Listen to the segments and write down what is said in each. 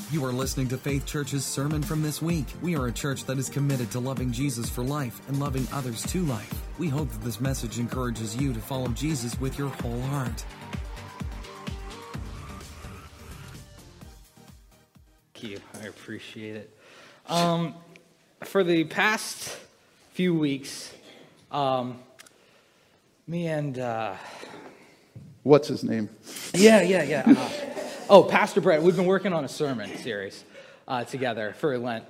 You are listening to Faith Church's sermon from this week. We are a church that is committed to loving Jesus for life and loving others to life. We hope that this message encourages you to follow Jesus with your whole heart. Thank you. I appreciate it. For the past few weeks, me and... What's his name? Yeah. Pastor Brett, we've been working on a sermon series together for Lent.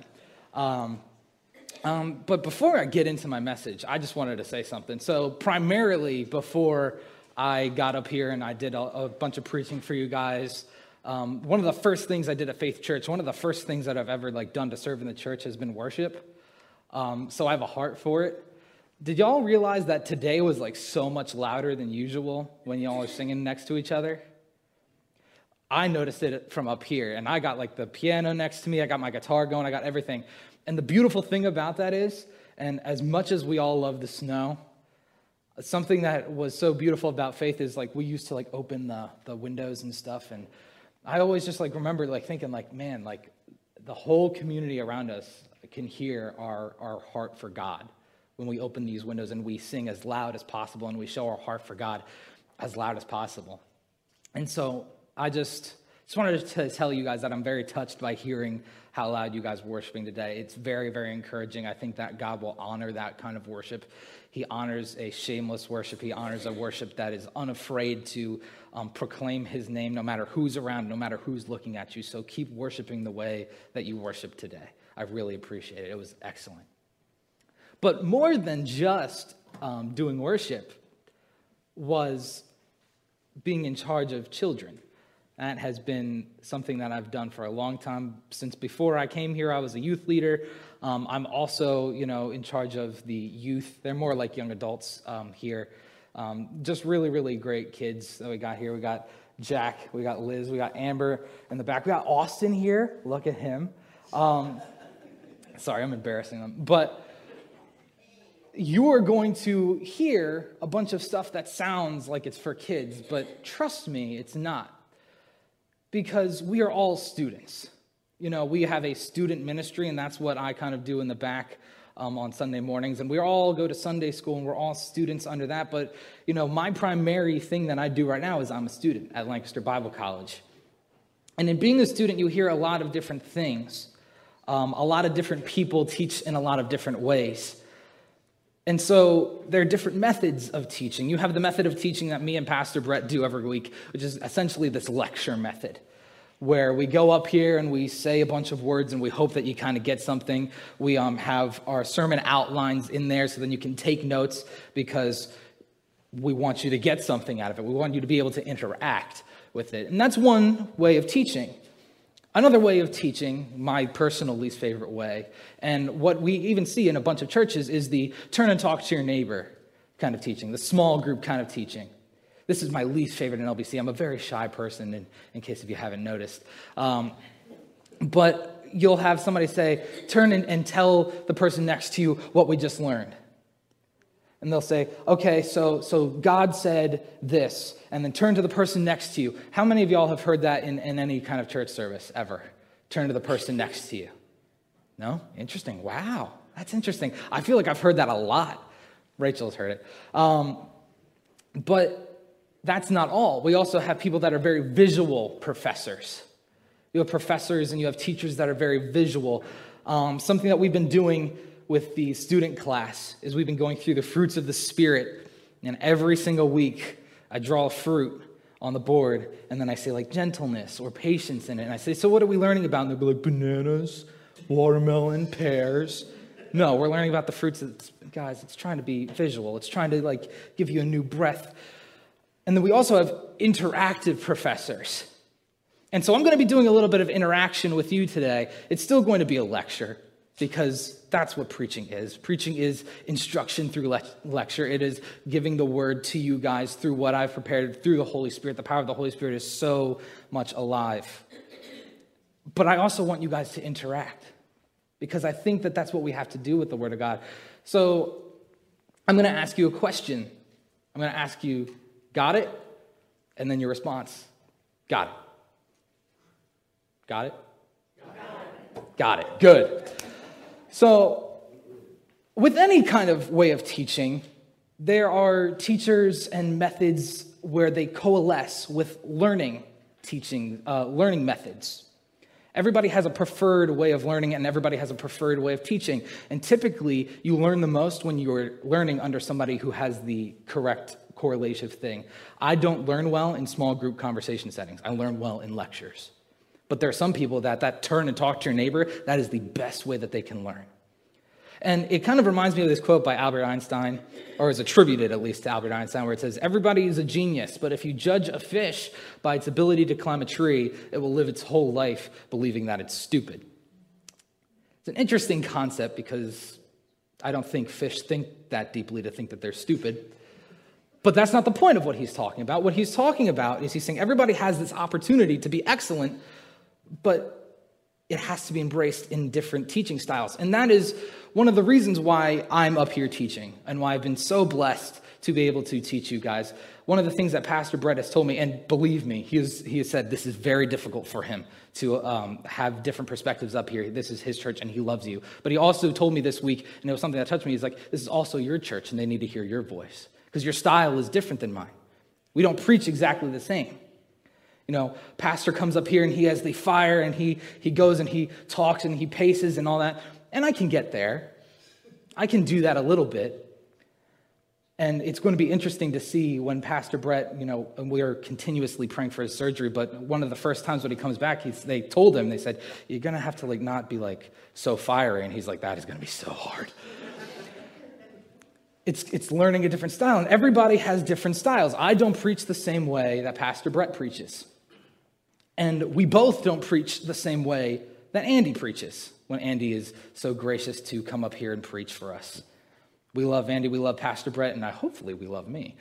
But before I get into my message, I just wanted to say something. So primarily before I got up here and I did a bunch of preaching for you guys, one of the first things I did at Faith Church, one of the first things that I've ever done to serve in the church has been worship. So I have a heart for it. Did y'all realize that today was so much louder than usual when y'all are singing next to each other? I noticed it from up here, and I got the piano next to me, I got my guitar going, I got everything. And the beautiful thing about that is, and as much as we all love the snow, something that was so beautiful about Faith is we used to open the windows and stuff, and I always just remember thinking man, the whole community around us can hear our heart for God when we open these windows and we sing as loud as possible and we show our heart for God as loud as possible. And so I just wanted to tell you guys that I'm very touched by hearing how loud you guys were worshiping today. It's very, very encouraging. I think that God will honor that kind of worship. He honors a shameless worship. He honors a worship that is unafraid to proclaim his name no matter who's around, no matter who's looking at you. So keep worshiping the way that you worship today. I really appreciate it. It was excellent. But more than just doing worship was being in charge of children. That has been something that I've done for a long time. Since before I came here, I was a youth leader. I'm also, in charge of the youth. They're more like young adults here. Just really, really great kids that we got here. We got Jack, we got Liz, we got Amber in the back. We got Austin here. Look at him. Sorry, I'm embarrassing them. But you are going to hear a bunch of stuff that sounds like it's for kids, but trust me, it's not. Because we are all students. We have a student ministry, and that's what I kind of do in the back on Sunday mornings. And we all go to Sunday school, and we're all students under that. But, my primary thing that I do right now is I'm a student at Lancaster Bible College. And in being a student, you hear a lot of different things. A lot of different people teach in a lot of different ways. And so there are different methods of teaching. You have the method of teaching that me and Pastor Brett do every week, which is essentially this lecture method, where we go up here and we say a bunch of words and we hope that you kind of get something. We have our sermon outlines in there so then you can take notes because we want you to get something out of it. We want you to be able to interact with it. And that's one way of teaching. Another way of teaching, my personal least favorite way, and what we even see in a bunch of churches is the turn and talk to your neighbor kind of teaching, the small group kind of teaching. This is my least favorite in LBC. I'm a very shy person, in case if you haven't noticed. But you'll have somebody say, turn and tell the person next to you what we just learned. And they'll say, okay, so God said this, and then turn to the person next to you. How many of y'all have heard that in any kind of church service ever? Turn to the person next to you. No? Interesting. Wow, that's interesting. I feel like I've heard that a lot. Rachel's heard it. But that's not all. We also have people that are very visual professors. You have professors and you have teachers that are very visual. Something that we've been doing with the student class is we've been going through the fruits of the Spirit, and every single week I draw a fruit on the board, and then I say gentleness or patience in it, and I say, so what are we learning about? And they'll be like, bananas, watermelon, pears. No, we're learning about the fruits. Guys, it's trying to be visual. It's trying to give you a new breath. And then we also have interactive professors. And so I'm going to be doing a little bit of interaction with you today. It's still going to be a lecture, because that's what preaching is. Preaching is instruction through lecture. It is giving the word to you guys through what I've prepared through the Holy Spirit. The power of the Holy Spirit is so much alive. But I also want you guys to interact, because I think that that's what we have to do with the Word of God. So I'm going to ask you a question. I'm going to ask you, got it? And then your response, got it. Got it? Got it. Good. So, with any kind of way of teaching, there are teachers and methods where they coalesce with learning methods. Everybody has a preferred way of learning, and everybody has a preferred way of teaching. And typically, you learn the most when you're learning under somebody who has the correct correlative thing. I don't learn well in small group conversation settings. I learn well in lectures. But there are some people that turn and talk to your neighbor, that is the best way that they can learn. And it kind of reminds me of this quote by Albert Einstein, or is attributed at least to Albert Einstein, where it says, "Everybody is a genius, but if you judge a fish by its ability to climb a tree, it will live its whole life believing that it's stupid." It's an interesting concept because I don't think fish think that deeply to think that they're stupid. But that's not the point of what he's talking about. What he's talking about is he's saying everybody has this opportunity to be excellent, but it has to be embraced in different teaching styles. And that is one of the reasons why I'm up here teaching and why I've been so blessed to be able to teach you guys. One of the things that Pastor Brett has told me, and believe me, he has said this is very difficult for him to have different perspectives up here. This is his church and he loves you. But he also told me this week, and it was something that touched me, he's like, this is also your church and they need to hear your voice because your style is different than mine. We don't preach exactly the same. You know, pastor comes up here and he has the fire and he goes and he talks and he paces and all that. And I can get there. I can do that a little bit. And it's going to be interesting to see when Pastor Brett, and we are continuously praying for his surgery, but one of the first times when he comes back, they told him, they said, you're going to have to not be so fiery. And he's like, that is going to be so hard. It's learning a different style. And everybody has different styles. I don't preach the same way that Pastor Brett preaches. And we both don't preach the same way that Andy preaches when Andy is so gracious to come up here and preach for us. We love Andy, we love Pastor Brett, and hopefully we love me.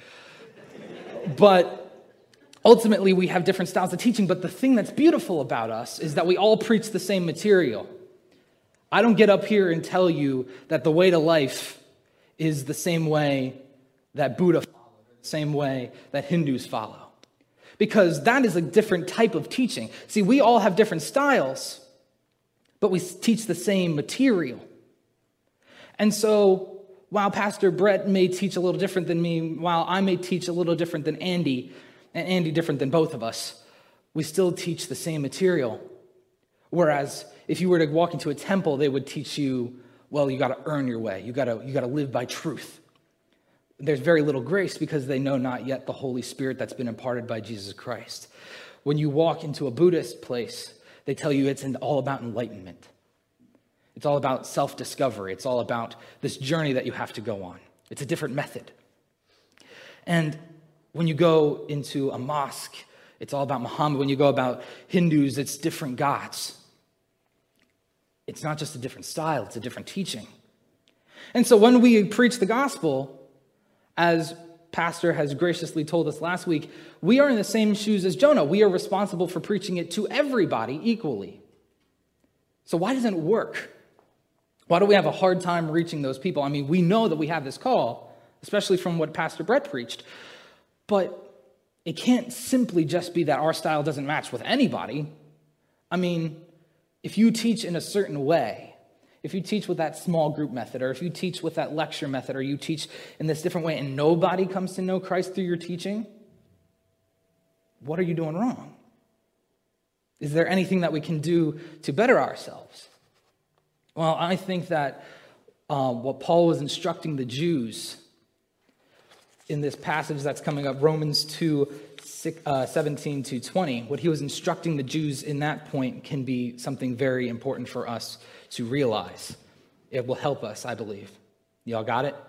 But ultimately, we have different styles of teaching. But the thing that's beautiful about us is that we all preach the same material. I don't get up here and tell you that the way to life is the same way that Buddha followed, the same way that Hindus follow. Because that is a different type of teaching. See, we all have different styles, but we teach the same material. And so, while Pastor Brett may teach a little different than me, while I may teach a little different than Andy, and Andy different than both of us, we still teach the same material. Whereas, if you were to walk into a temple, they would teach you, well, you got to earn your way. You got to live by truth. There's very little grace because they know not yet the Holy Spirit that's been imparted by Jesus Christ. When you walk into a Buddhist place, they tell you it's all about enlightenment. It's all about self-discovery. It's all about this journey that you have to go on. It's a different method. And when you go into a mosque, it's all about Muhammad. When you go about Hindus, it's different gods. It's not just a different style, it's a different teaching. And so when we preach the gospel, as Pastor has graciously told us last week, we are in the same shoes as Jonah. We are responsible for preaching it to everybody equally. So why doesn't it work? Why do we have a hard time reaching those people? I mean, we know that we have this call, especially from what Pastor Brett preached, but it can't simply just be that our style doesn't match with anybody. I mean, if you teach in a certain way, if you teach with that small group method, or if you teach with that lecture method, or you teach in this different way and nobody comes to know Christ through your teaching, what are you doing wrong? Is there anything that we can do to better ourselves? Well, I think that what Paul was instructing the Jews in this passage that's coming up, Romans 2:17 to 20, what he was instructing the Jews in that point can be something very important for us to realize. It will help us, I believe. Y'all got it?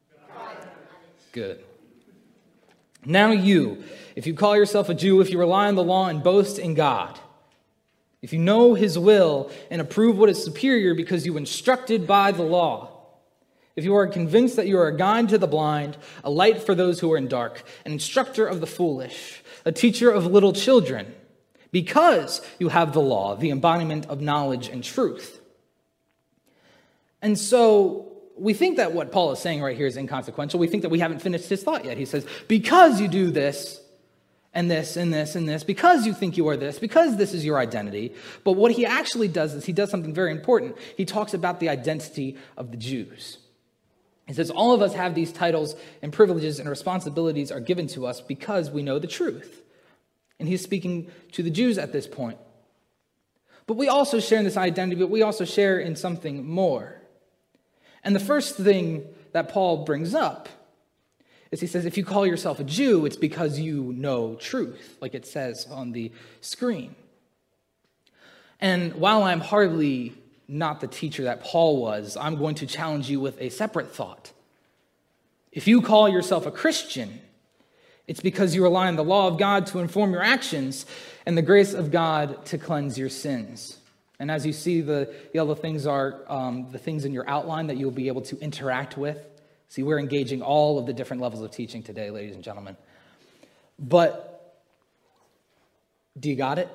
Good. Now you, if you call yourself a Jew, if you rely on the law and boast in God, if you know his will and approve what is superior because you were instructed by the law, if you are convinced that you are a guide to the blind, a light for those who are in dark, an instructor of the foolish, a teacher of little children, because you have the law, the embodiment of knowledge and truth. And so we think that what Paul is saying right here is inconsequential. We think that we haven't finished his thought yet. He says, because you do this, and this and this and this because you think you are this, because this is your identity. But what he actually does is he does something very important. He talks about the identity of the Jews. He says all of us have these titles and privileges and responsibilities are given to us because we know the truth. And he's speaking to the Jews at this point. But we also share in this identity, but we also share in something more. And the first thing that Paul brings up is he says, if you call yourself a Jew, it's because you know truth, like it says on the screen. And while I'm hardly not the teacher that Paul was, I'm going to challenge you with a separate thought. If you call yourself a Christian, it's because you rely on the law of God to inform your actions and the grace of God to cleanse your sins. And as you see, the other things are the things in your outline that you'll be able to interact with. See, we're engaging all of the different levels of teaching today, ladies and gentlemen. But do you got it?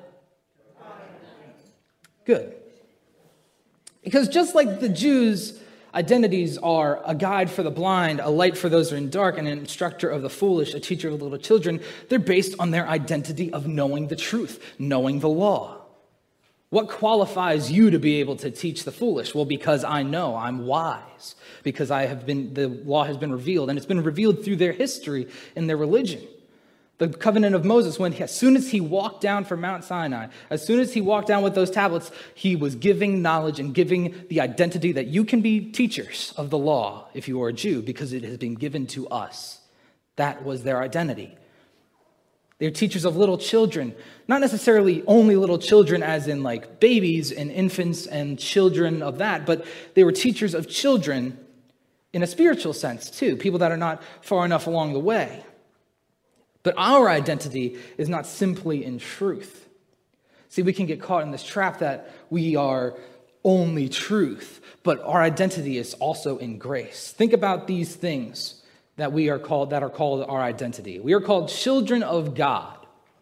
Good. Because just like the Jews' identities are a guide for the blind, a light for those who are in dark, and an instructor of the foolish, a teacher of little children, they're based on their identity of knowing the truth, knowing the law. What qualifies you to be able to teach the foolish? Well, because I know, I'm wise, because the law has been revealed, and it's been revealed through their history and their religion. The covenant of Moses, as soon as he walked down from Mount Sinai, as soon as he walked down with those tablets, he was giving knowledge and giving the identity that you can be teachers of the law if you are a Jew, because it has been given to us. That was their identity. They're teachers of little children, not necessarily only little children as in like babies and infants and children of that, but they were teachers of children in a spiritual sense too, people that are not far enough along the way. But our identity is not simply in truth. See, we can get caught in this trap that we are only truth, but our identity is also in grace. Think about these things that are called our identity. We are called children of God.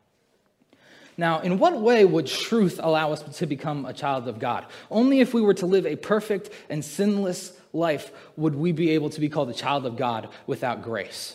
Now, in what way would truth allow us to become a child of God? Only if we were to live a perfect and sinless life would we be able to be called a child of God without grace.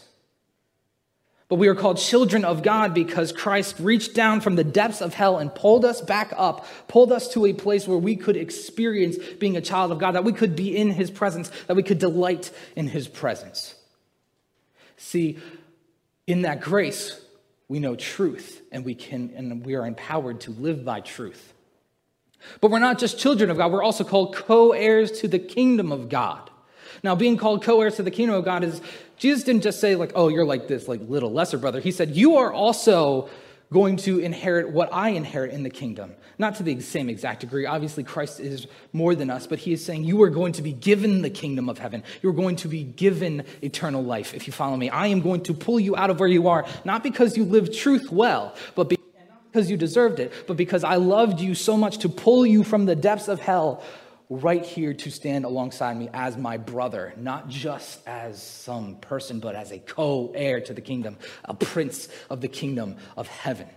But we are called children of God because Christ reached down from the depths of hell and pulled us back up, pulled us to a place where we could experience being a child of God, that we could be in his presence, that we could delight in his presence. See, in that grace, we know truth, and we are empowered to live by truth. But we're not just children of God, we're also called co-heirs to the kingdom of God. Now, being called co-heirs to the kingdom of God is, Jesus didn't just say like, oh, you're like this like little lesser brother. He said, you are also going to inherit what I inherit in the kingdom. Not to the same exact degree. Obviously, Christ is more than us, but he is saying you are going to be given the kingdom of heaven. You're going to be given eternal life, if you follow me. I am going to pull you out of where you are, not because you lived truth well, but not because you deserved it, but because I loved you so much to pull you from the depths of hell right here to stand alongside me as my brother, not just as some person, but as a co-heir to the kingdom, a prince of the kingdom of heaven.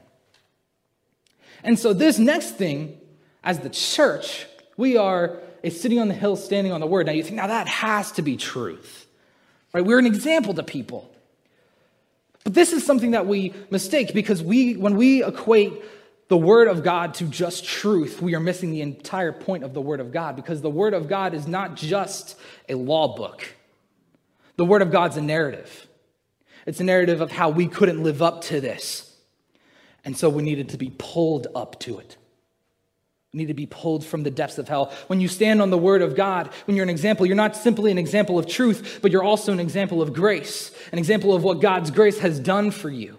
And so this next thing, as the church, we are a city on the hill standing on the word. Now you think, now that has to be truth, right? We're an example to people. But this is something that we mistake because when we equate the word of God to just truth, we are missing the entire point of the word of God, because the word of God is not just a law book. The word of God's a narrative. It's a narrative of how we couldn't live up to this. And so we needed to be pulled up to it. We need to be pulled from the depths of hell. When you stand on the word of God, when you're an example, you're not simply an example of truth, but you're also an example of grace, an example of what God's grace has done for you.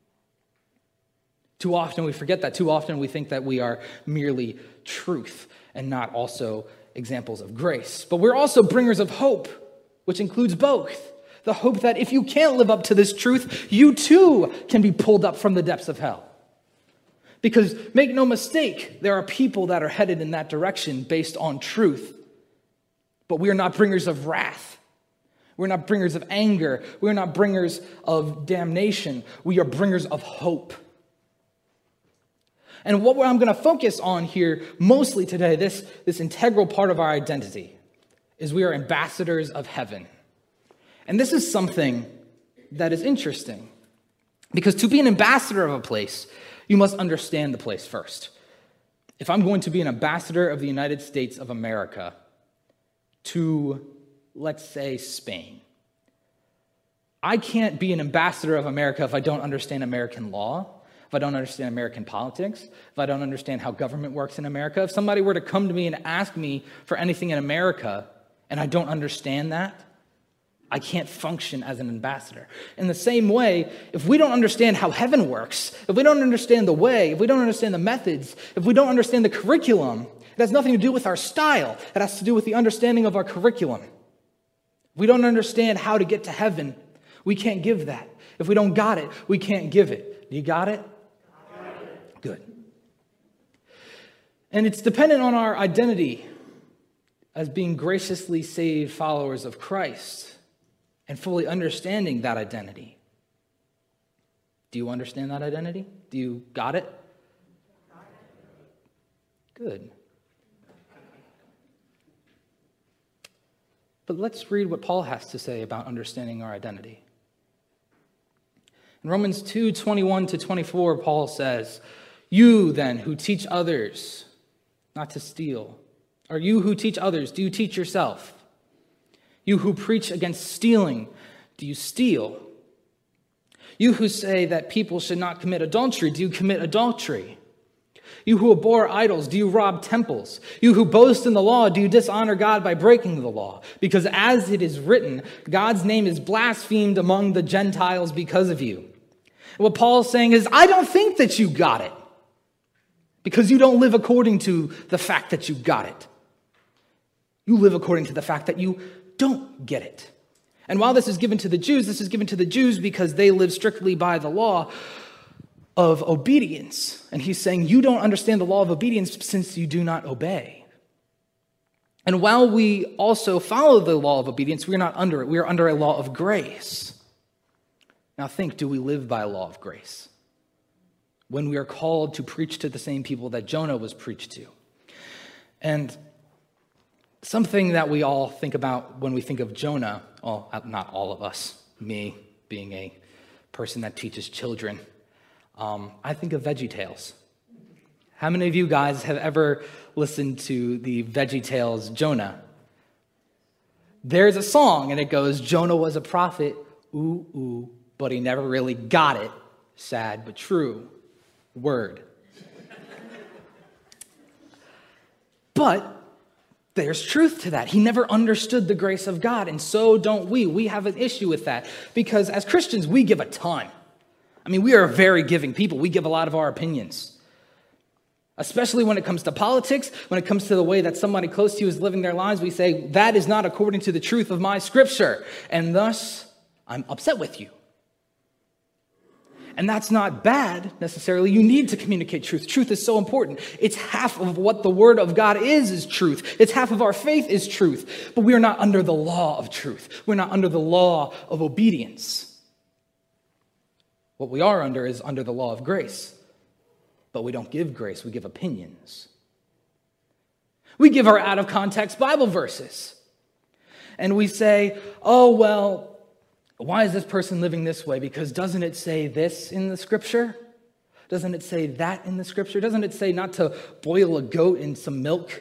Too often we forget that. Too often we think that we are merely truth and not also examples of grace. But we're also bringers of hope, which includes both. The hope that if you can't live up to this truth, you too can be pulled up from the depths of hell. Because make no mistake, there are people that are headed in that direction based on truth. But we are not bringers of wrath. We're not bringers of anger. We're not bringers of damnation. We are bringers of hope. And what I'm going to focus on here mostly today, this integral part of our identity, is we are ambassadors of heaven. And this is something that is interesting, Because to be an ambassador of a place, you must understand the place first. If I'm going to be an ambassador of the United States of America to, let's say, Spain, I can't be an ambassador of America if I don't understand American law, if I don't understand American politics, if I don't understand how government works in America. If somebody were to come to me and ask me for anything in America and I don't understand that, I can't function as an ambassador. In the same way, if we don't understand how heaven works, if we don't understand the way, if we don't understand the methods, if we don't understand the curriculum, it has nothing to do with our style. It has to do with the understanding of our curriculum. If we don't understand how to get to heaven, we can't give that. If we don't got it, we can't give it. You got it? Good. And it's dependent on our identity as being graciously saved followers of Christ and fully understanding that identity. Do you understand that identity? Do you got it? Good. But let's read what Paul has to say about understanding our identity. In Romans 2:21-24, Paul says, "You then who teach others not to steal, or you who teach others, do you teach yourself? You who preach against stealing, do you steal? You who say that people should not commit adultery, do you commit adultery? You who abhor idols, do you rob temples? You who boast in the law, do you dishonor God by breaking the law? Because as it is written, God's name is blasphemed among the Gentiles because of you." And what Paul's saying is, I don't think that you got it, because you don't live according to the fact that you got it. You live according to the fact that you don't get it. And while this is given to the Jews, this is given to the Jews because they live strictly by the law of obedience. And he's saying, you don't understand the law of obedience since you do not obey. And while we also follow the law of obedience, we're not under it. We are under a law of grace. Now think, do we live by a law of grace? When we are called to preach to the same people that Jonah was preached to. And something that we all think about when we think of Jonah, well, not all of us, me being a person that teaches children, I think of VeggieTales. How many of you guys have ever listened to the VeggieTales Jonah? There's a song and it goes, Jonah was a prophet, ooh, ooh, but he never really got it. Sad but true. Word. But there's truth to that. He never understood the grace of God, and so don't we. We have an issue with that because as Christians, we give a ton. I mean, we are a very giving people. We give a lot of our opinions, especially when it comes to politics, when it comes to the way that somebody close to you is living their lives. We say, that is not according to the truth of my scripture, and thus I'm upset with you. And that's not bad, necessarily. You need to communicate truth. Truth is so important. It's half of what the Word of God is truth. It's half of our faith is truth. But we are not under the law of truth. We're not under the law of obedience. What we are under is under the law of grace. But we don't give grace, we give opinions. We give our out-of-context Bible verses. And we say, oh, well, why is this person living this way? Because doesn't it say this in the scripture? Doesn't it say that in the scripture? Doesn't it say not to boil a goat in some milk?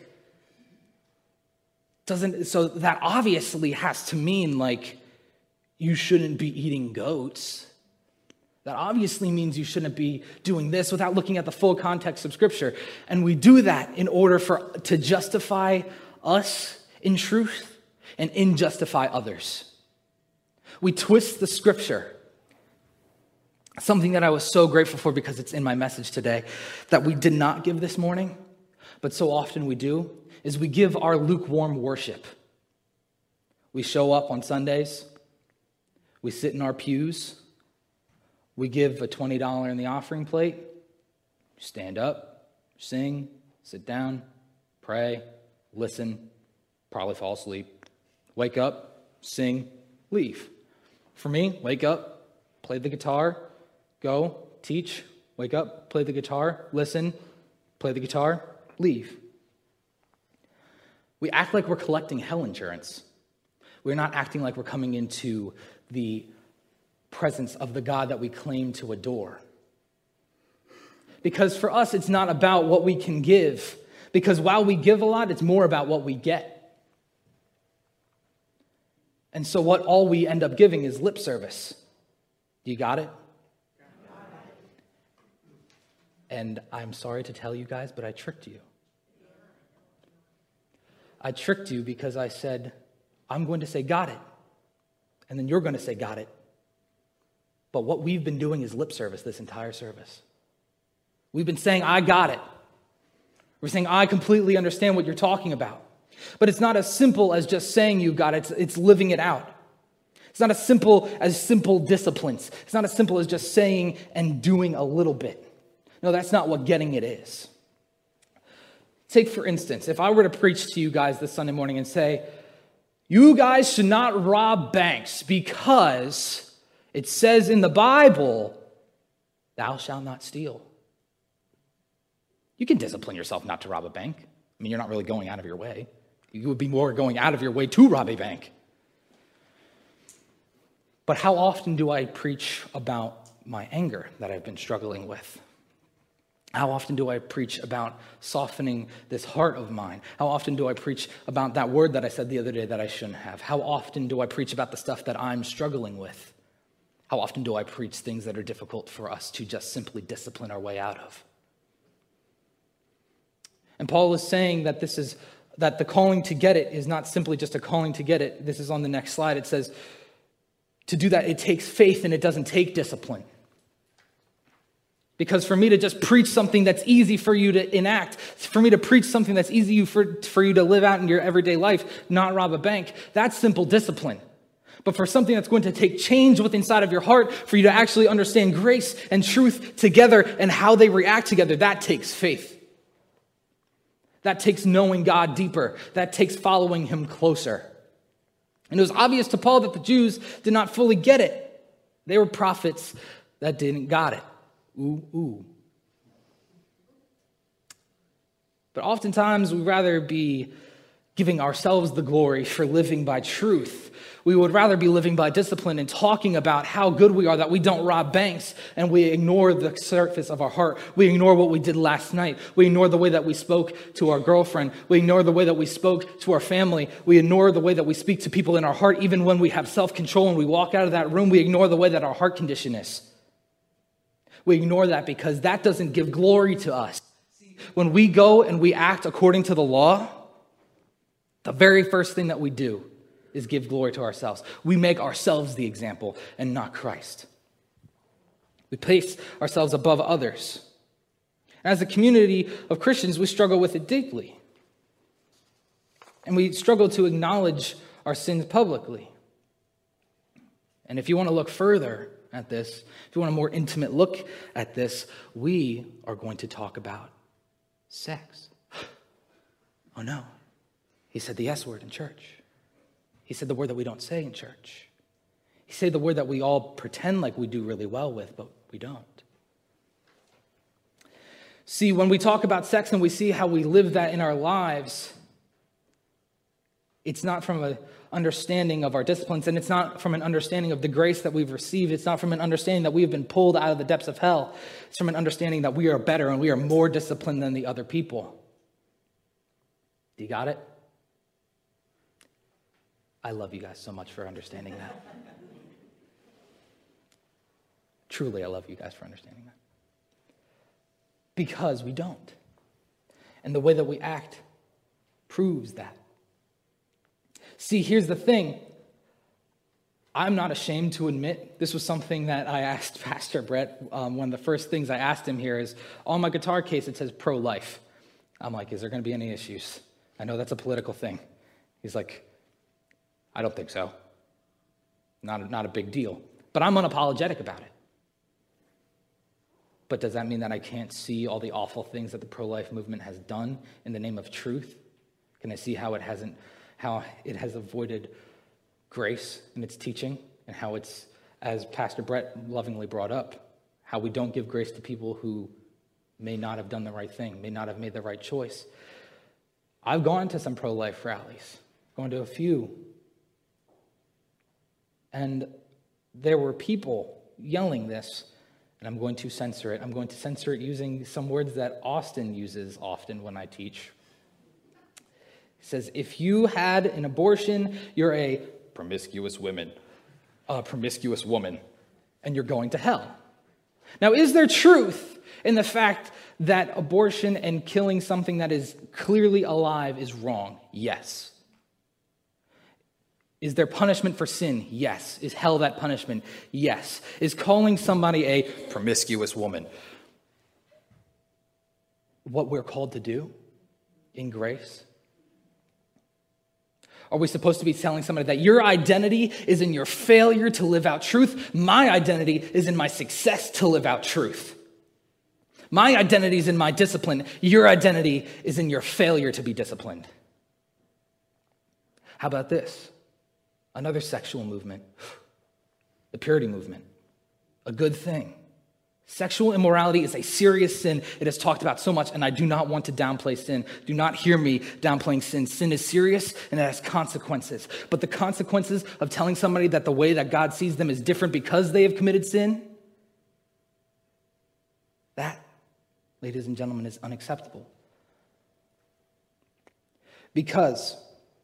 So that obviously has to mean like you shouldn't be eating goats. That obviously means you shouldn't be doing this without looking at the full context of scripture. And we do that in order to justify us in truth and injustify others. We twist the scripture. Something that I was so grateful for because it's in my message today that we did not give this morning, but so often we do, is we give our lukewarm worship. We show up on Sundays. We sit in our pews. We give a $20 in the offering plate. Stand up, sing, sit down, pray, listen, probably fall asleep. Wake up, sing, leave. For me, wake up, play the guitar, go, teach, wake up, play the guitar, listen, play the guitar, leave. We act like we're collecting hell insurance. We're not acting like we're coming into the presence of the God that we claim to adore. Because for us, it's not about what we can give. Because while we give a lot, it's more about what we get. And so what all we end up giving is lip service. You got it? And I'm sorry to tell you guys, but I tricked you. I tricked you because I said, I'm going to say got it. And then you're going to say got it. But what we've been doing is lip service this entire service. We've been saying, I got it. We're saying, I completely understand what you're talking about. But it's not as simple as just saying you got it. It's living it out. It's not as simple disciplines. It's not as simple as just saying and doing a little bit. No, that's not what getting it is. Take, for instance, if I were to preach to you guys this Sunday morning and say, you guys should not rob banks because it says in the Bible, thou shalt not steal. You can discipline yourself not to rob a bank. I mean, you're not really going out of your way. You would be more going out of your way to rob a bank. But how often do I preach about my anger that I've been struggling with? How often do I preach about softening this heart of mine? How often do I preach about that word that I said the other day that I shouldn't have? How often do I preach about the stuff that I'm struggling with? How often do I preach things that are difficult for us to just simply discipline our way out of? And Paul is saying that that the calling to get it is not simply just a calling to get it. This is on the next slide. It says, to do that, it takes faith and it doesn't take discipline. Because for me to just preach something that's easy for you to enact, for me to preach something that's easy for you to live out in your everyday life, not rob a bank, that's simple discipline. But for something that's going to take change within inside of your heart, for you to actually understand grace and truth together and how they react together, that takes faith. That takes knowing God deeper. That takes following him closer. And it was obvious to Paul that the Jews did not fully get it. They were prophets that didn't got it. Ooh. But oftentimes we'd rather be giving ourselves the glory for living by truth. We would rather be living by discipline and talking about how good we are, that we don't rob banks and we ignore the surface of our heart. We ignore what we did last night. We ignore the way that we spoke to our girlfriend. We ignore the way that we spoke to our family. We ignore the way that we speak to people in our heart. Even when we have self-control and we walk out of that room, we ignore the way that our heart condition is. We ignore that because that doesn't give glory to us. When we go and we act according to the law, the very first thing that we do is give glory to ourselves. We make ourselves the example and not Christ. We place ourselves above others. As a community of Christians, we struggle with it deeply. And we struggle to acknowledge our sins publicly. And if you want to look further at this, if you want a more intimate look at this, we are going to talk about sex. Oh no, he said the S word in church. He said the word that we don't say in church. He said the word that we all pretend like we do really well with, but we don't. See, when we talk about sex and we see how we live that in our lives, it's not from an understanding of our disciplines, and it's not from an understanding of the grace that we've received. It's not from an understanding that we have been pulled out of the depths of hell. It's from an understanding that we are better and we are more disciplined than the other people. You got it? I love you guys so much for understanding that. Truly, I love you guys for understanding that. Because we don't. And the way that we act proves that. See, here's the thing. I'm not ashamed to admit, this was something that I asked Pastor Brett. One of the first things I asked him here is, on my guitar case, it says pro-life. I'm like, is there going to be any issues? I know that's a political thing. He's like, I don't think so. Not a big deal. But I'm unapologetic about it. But does that mean that I can't see all the awful things that the pro-life movement has done in the name of truth? Can I see how it has avoided grace in its teaching, and how it's, as Pastor Brett lovingly brought up, how we don't give grace to people who may not have done the right thing, may not have made the right choice? I've gone to some pro-life rallies, gone to a few. And there were people yelling this, and I'm going to censor it. I'm going to censor it using some words that Austin uses often when I teach. He says, if you had an abortion, you're a promiscuous woman, and you're going to hell. Now, is there truth in the fact that abortion and killing something that is clearly alive is wrong? Yes. Is there punishment for sin? Yes. Is hell that punishment? Yes. Is calling somebody a promiscuous woman what we're called to do in grace? Are we supposed to be telling somebody that your identity is in your failure to live out truth? My identity is in my success to live out truth. My identity is in my discipline. Your identity is in your failure to be disciplined. How about this? Another sexual movement, the purity movement, a good thing. Sexual immorality is a serious sin. It is talked about so much, and I do not want to downplay sin. Do not hear me downplaying sin. Sin is serious, and it has consequences. But the consequences of telling somebody that the way that God sees them is different because they have committed sin, that, ladies and gentlemen, is unacceptable. Because,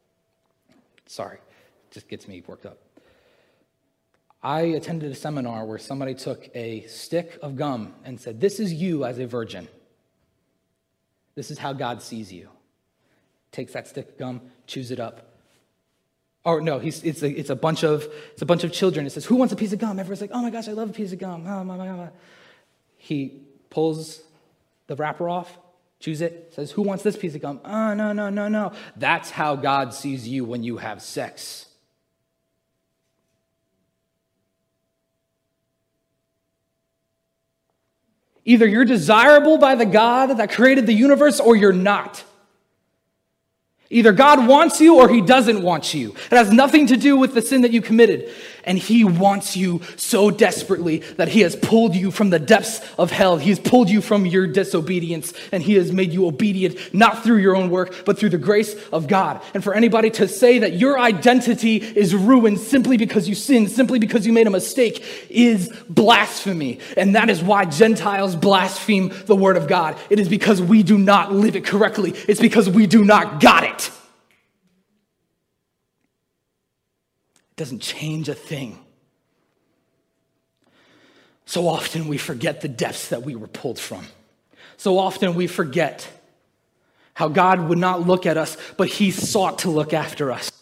just gets me worked up. I attended a seminar where somebody took a stick of gum and said, this is you as a virgin. This is how God sees you. Takes that stick of gum, chews it up. Or no, it's a bunch of children. It says, who wants a piece of gum? Everyone's like, oh my gosh, I love a piece of gum. Oh my God. He pulls the wrapper off, chews it, says, who wants this piece of gum? Oh, no. That's how God sees you when you have sex. Either you're desirable by the God that created the universe or you're not. Either God wants you or he doesn't want you. It has nothing to do with the sin that you committed. And he wants you so desperately that he has pulled you from the depths of hell. He has pulled you from your disobedience, and he has made you obedient, not through your own work, but through the grace of God. And for anybody to say that your identity is ruined simply because you sinned, simply because you made a mistake, is blasphemy. And that is why Gentiles blaspheme the word of God. It is because we do not live it correctly. It's because we do not got it. Doesn't change a thing. So often we forget the depths that we were pulled from. So often we forget how God would not look at us, but he sought to look after us.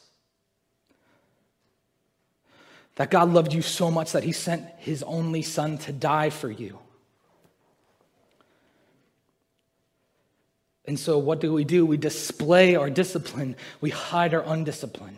That God loved you so much that he sent his only son to die for you. And so what do? We display our discipline. We hide our undiscipline.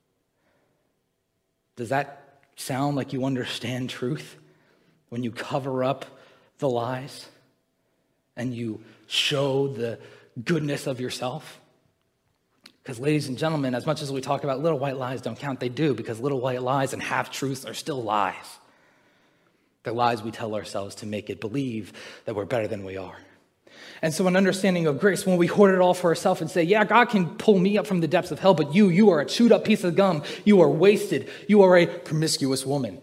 Does that sound like you understand truth? When you cover up the lies and you show the goodness of yourself? Because ladies and gentlemen, as much as we talk about little white lies don't count, they do, because little white lies and half-truths are still lies. They're lies we tell ourselves to make it believe that we're better than we are. And so an understanding of grace, when we hoard it all for ourselves and say, yeah, God can pull me up from the depths of hell, but you are a chewed up piece of gum. You are wasted. You are a promiscuous woman.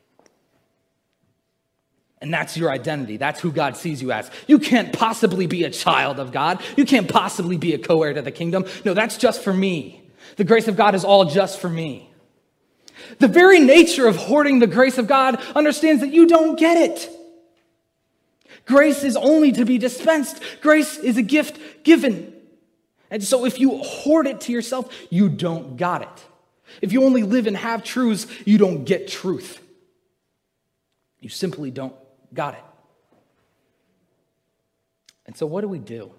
And that's your identity. That's who God sees you as. You can't possibly be a child of God. You can't possibly be a co-heir to the kingdom. No, that's just for me. The grace of God is all just for me. The very nature of hoarding the grace of God understands that you don't get it. Grace is only to be dispensed. Grace is a gift given. And so if you hoard it to yourself, you don't got it. If you only live in half-truths, you don't get truth. You simply don't got it. And so what do we do?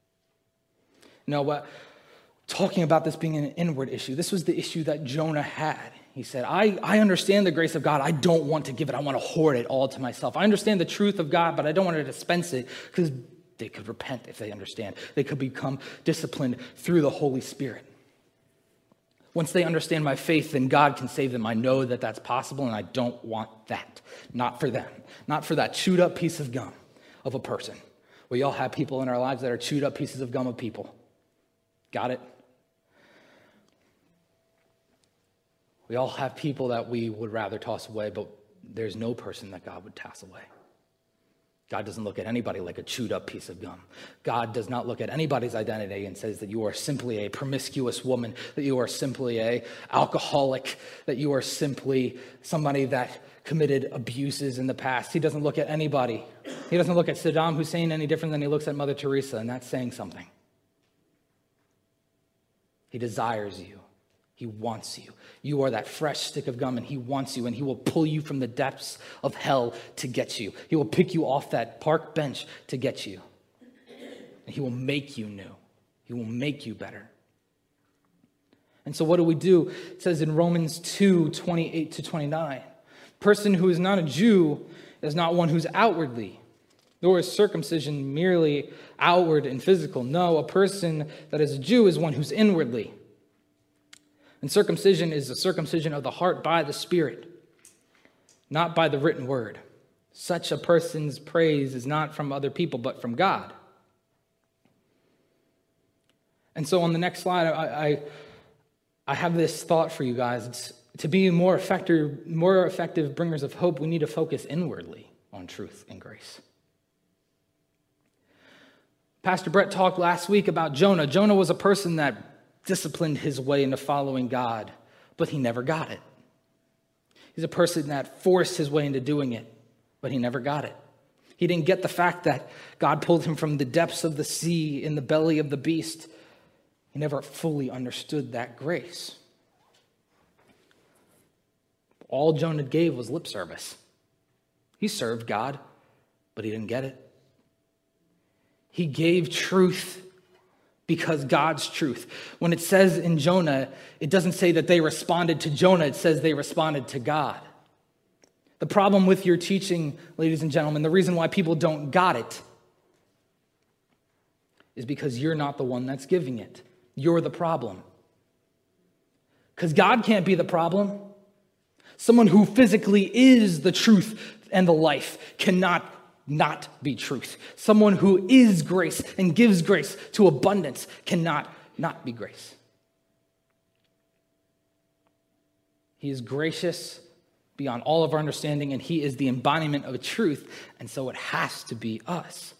Talking about this being an inward issue, this was the issue that Jonah had. He said, I understand the grace of God. I don't want to give it. I want to hoard it all to myself. I understand the truth of God, but I don't want to dispense it, because they could repent if they understand. They could become disciplined through the Holy Spirit. Once they understand my faith, then God can save them. I know that that's possible, and I don't want that. Not for them. Not for that chewed up piece of gum of a person. We all have people in our lives that are chewed up pieces of gum of people. Got it? We all have people that we would rather toss away, but there's no person that God would toss away. God doesn't look at anybody like a chewed up piece of gum. God does not look at anybody's identity and says that you are simply a promiscuous woman, that you are simply an alcoholic, that you are simply somebody that committed abuses in the past. He doesn't look at anybody. He doesn't look at Saddam Hussein any different than he looks at Mother Teresa, and that's saying something. He desires you. He wants you. You are that fresh stick of gum, and he wants you, and he will pull you from the depths of hell to get you. He will pick you off that park bench to get you. And he will make you new. He will make you better. And so what do? It says in Romans 2:28-29, person who is not a Jew is not one who's outwardly, nor is circumcision merely outward and physical. No, a person that is a Jew is one who's inwardly. And circumcision is the circumcision of the heart by the Spirit, not by the written word. Such a person's praise is not from other people, but from God. And so on the next slide, I have this thought for you guys. It's, to be more effective bringers of hope, we need to focus inwardly on truth and grace. Pastor Brett talked last week about Jonah. Jonah was a person that disciplined his way into following God, but he never got it. He's a person that forced his way into doing it, but he never got it. He didn't get the fact that God pulled him from the depths of the sea in the belly of the beast. He never fully understood that grace. All Jonah gave was lip service. He served God, but he didn't get it. He gave truth because God's truth. When it says in Jonah, it doesn't say that they responded to Jonah, it says they responded to God. The problem with your teaching, ladies and gentlemen, the reason why people don't got it is because you're not the one that's giving it. You're the problem. Because God can't be the problem. Someone who physically is the truth and the life cannot not be truth. Someone who is grace and gives grace to abundance cannot not be grace. He is gracious beyond all of our understanding, and he is the embodiment of truth, and so it has to be us.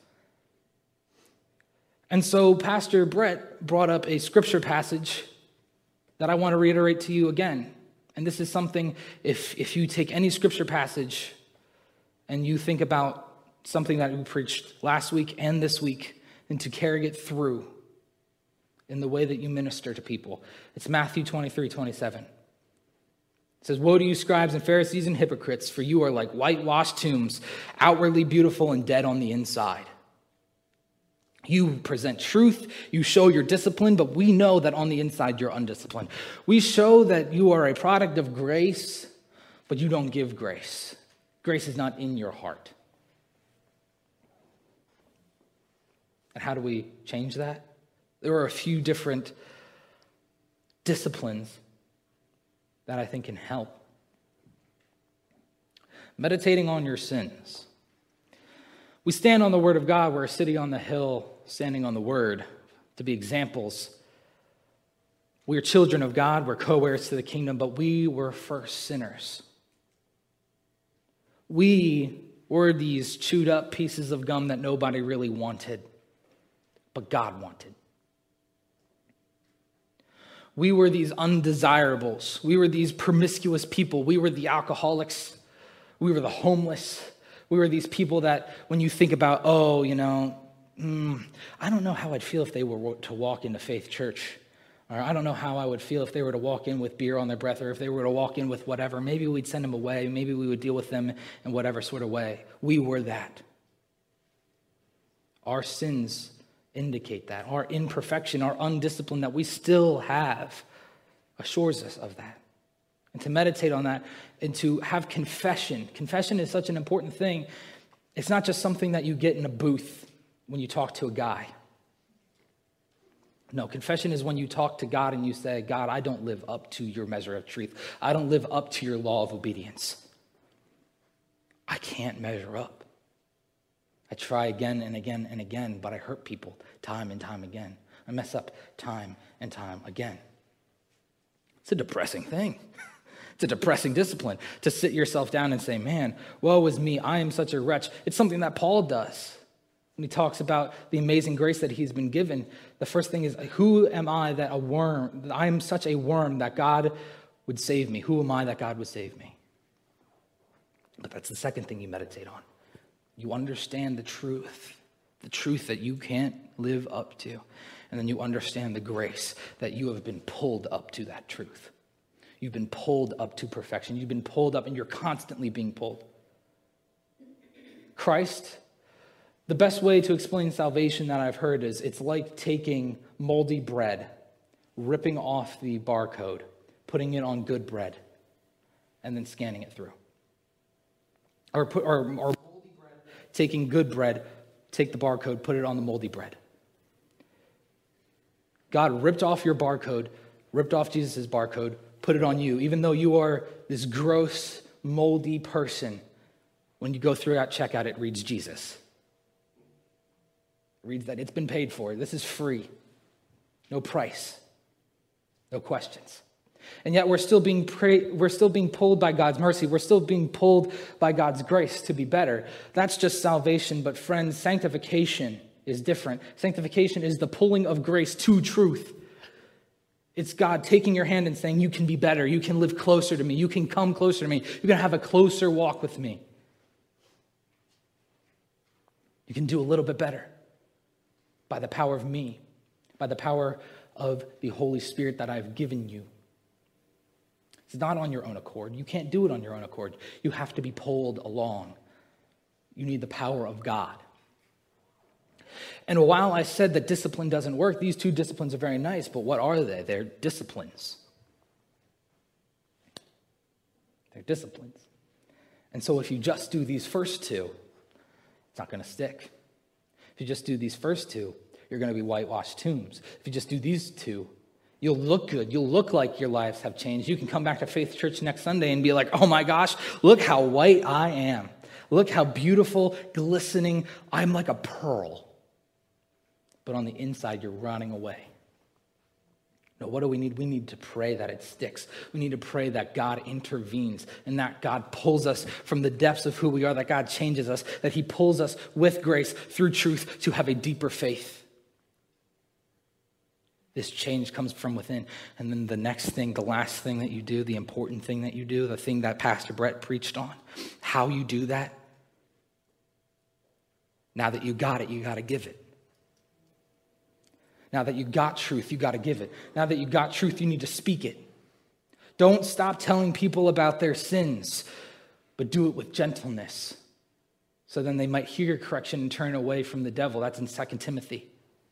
And so Pastor Brett brought up a scripture passage that I want to reiterate to you again. And this is something, if you take any scripture passage and you think about something that we preached last week and this week, and to carry it through in the way that you minister to people. It's Matthew 23:27. It says, "Woe to you, scribes and Pharisees and hypocrites, for you are like whitewashed tombs, outwardly beautiful and dead on the inside. You present truth, you show your discipline, but we know that on the inside you're undisciplined. We show that you are a product of grace, but you don't give grace. Grace is not in your heart." And how do we change that? There are a few different disciplines that I think can help. Meditating on your sins. We stand on the word of God. We're a city on the hill standing on the word to be examples. We are children of God. We're co-heirs to the kingdom, but we were first sinners. We were these chewed up pieces of gum that nobody really wanted, but God wanted. We were these undesirables. We were these promiscuous people. We were the alcoholics. We were the homeless. We were these people that when you think about, I don't know how I'd feel if they were to walk into Faith Church. Or I don't know how I would feel if they were to walk in with beer on their breath, or if they were to walk in with whatever. Maybe we'd send them away. Maybe we would deal with them in whatever sort of way. We were that. Our sins indicate that. Our imperfection, our undiscipline that we still have assures us of that. And to meditate on that and to have confession. Confession is such an important thing. It's not just something that you get in a booth when you talk to a guy. No, confession is when you talk to God and you say, God, I don't live up to your measure of truth. I don't live up to your law of obedience. I can't measure up. I try again and again and again, but I hurt people time and time again. I mess up time and time again. It's a depressing thing. It's a depressing discipline to sit yourself down and say, man, woe is me, I am such a wretch. It's something that Paul does. When he talks about the amazing grace that he's been given, the first thing is, who am I that I am such a worm that God would save me? Who am I that God would save me? But that's the second thing you meditate on. You understand the truth that you can't live up to. And then you understand the grace that you have been pulled up to that truth. You've been pulled up to perfection. You've been pulled up and you're constantly being pulled. Christ, the best way to explain salvation that I've heard is it's like taking moldy bread, ripping off the barcode, putting it on good bread, and then scanning it through. Or moldy bread, taking good bread, take the barcode, put it on the moldy bread. God ripped off your barcode, ripped off Jesus' barcode, put it on you. Even though you are this gross, moldy person, when you go through that checkout, it reads Jesus. It reads that it's been paid for. This is free. No price. No questions. And yet we're still being pulled by God's mercy. We're still being pulled by God's grace to be better. That's just salvation. But friends, sanctification is different. Sanctification is the pulling of grace to truth. It's God taking your hand and saying, you can be better. You can live closer to me. You can come closer to me. You can have a closer walk with me. You can do a little bit better by the power of me, by the power of the Holy Spirit that I've given you. It's not on your own accord. You can't do it on your own accord. You have to be pulled along. You need the power of God. And while I said that discipline doesn't work, these two disciplines are very nice, but what are they? They're disciplines. They're disciplines. And so if you just do these first two, it's not going to stick. If you just do these first two, you're going to be whitewashed tombs. If you just do these two, you'll look good. You'll look like your lives have changed. You can come back to Faith Church next Sunday and be like, oh my gosh, look how white I am. Look how beautiful, glistening. I'm like a pearl. But on the inside, you're running away. No, what do we need? We need to pray that it sticks. We need to pray that God intervenes and that God pulls us from the depths of who we are, that God changes us, that he pulls us with grace through truth to have a deeper faith. This change comes from within. And then the next thing, the last thing that you do, the important thing that you do, the thing that Pastor Brett preached on, how you do that, now that you got it, you got to give it. Now that you got truth, you got to give it. Now that you got truth, you need to speak it. Don't stop telling people about their sins, but do it with gentleness. So then they might hear your correction and turn away from the devil. That's in 2 Timothy.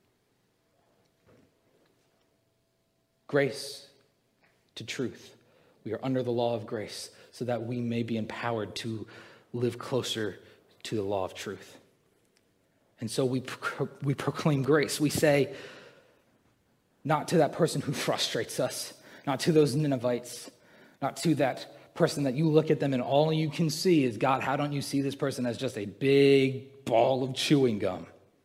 Grace to truth. We are under the law of grace so that we may be empowered to live closer to the law of truth. And so we proclaim grace. We say, not to that person who frustrates us, not to those Ninevites, not to that person that you look at them and all you can see is, God, how don't you see this person as just a big ball of chewing gum?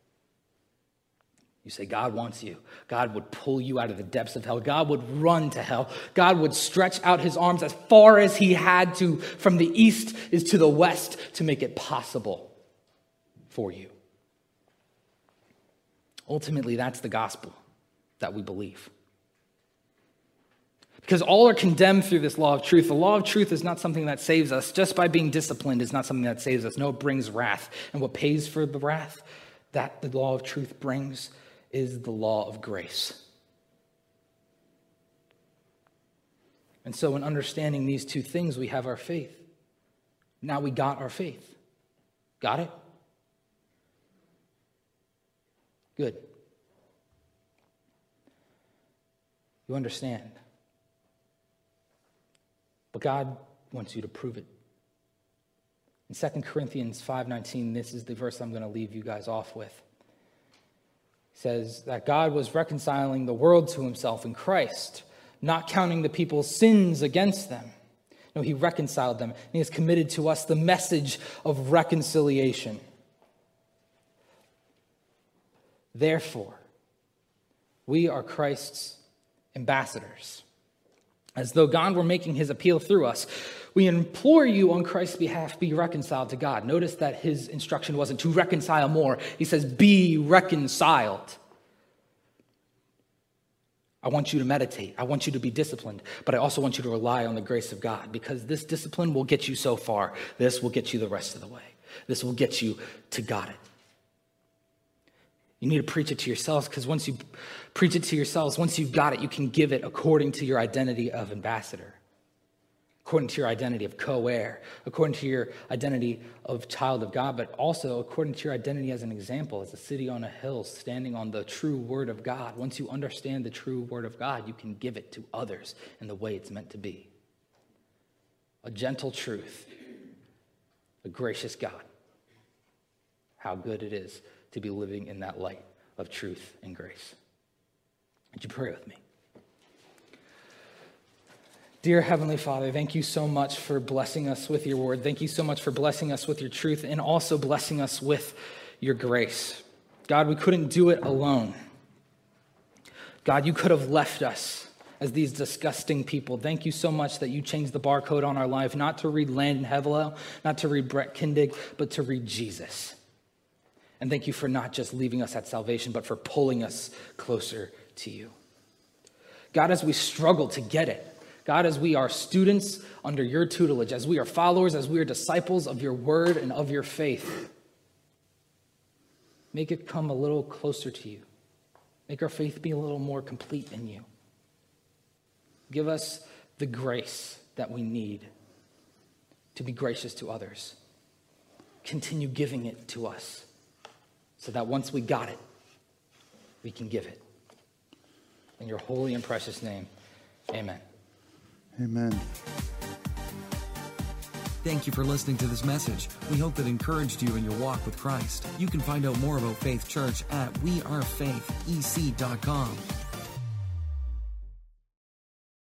You say, God wants you. God would pull you out of the depths of hell. God would run to hell. God would stretch out his arms as far as he had to from the east is to the west to make it possible for you. Ultimately, that's the gospel that we believe. Because all are condemned through this law of truth. The law of truth is not something that saves us. Just by being disciplined is not something that saves us. No, it brings wrath. And what pays for the wrath that the law of truth brings is the law of grace. And so in understanding these two things, we have our faith. Now we got our faith. Got it? Good. You understand. But God wants you to prove it. In 2 Corinthians 5:19, this is the verse I'm going to leave you guys off with. It says that God was reconciling the world to himself in Christ, not counting the people's sins against them. No, he reconciled them, and he has committed to us the message of reconciliation. Therefore, we are Christ's ambassadors, as though God were making his appeal through us. We implore you on Christ's behalf, be reconciled to God. Notice that his instruction wasn't to reconcile more. He says, be reconciled. I want you to meditate. I want you to be disciplined, but I also want you to rely on the grace of God, because this discipline will get you so far. This will get you the rest of the way. This will get you to got it. You need to preach it to yourselves, because once you preach it to yourselves, once you've got it, you can give it according to your identity of ambassador, according to your identity of co-heir, according to your identity of child of God, but also according to your identity as an example, as a city on a hill standing on the true word of God. Once you understand the true word of God, you can give it to others in the way it's meant to be. A gentle truth, a gracious God. How good it is to be living in that light of truth and grace. Would you pray with me? Dear Heavenly Father, thank you so much for blessing us with your word. Thank you so much for blessing us with your truth and also blessing us with your grace. God, we couldn't do it alone. God, you could have left us as these disgusting people. Thank you so much that you changed the barcode on our life, not to read Landon Hevelo, not to read Brett Kindig, but to read Jesus. And thank you for not just leaving us at salvation, but for pulling us closer to you. God, as we struggle to get it, God, as we are students under your tutelage, as we are followers, as we are disciples of your word and of your faith, make it come a little closer to you. Make our faith be a little more complete in you. Give us the grace that we need to be gracious to others. Continue giving it to us so that once we got it, we can give it. In your holy and precious name, amen. Amen. Thank you for listening to this message. We hope it encouraged you in your walk with Christ. You can find out more about Faith Church at wearefaithec.com.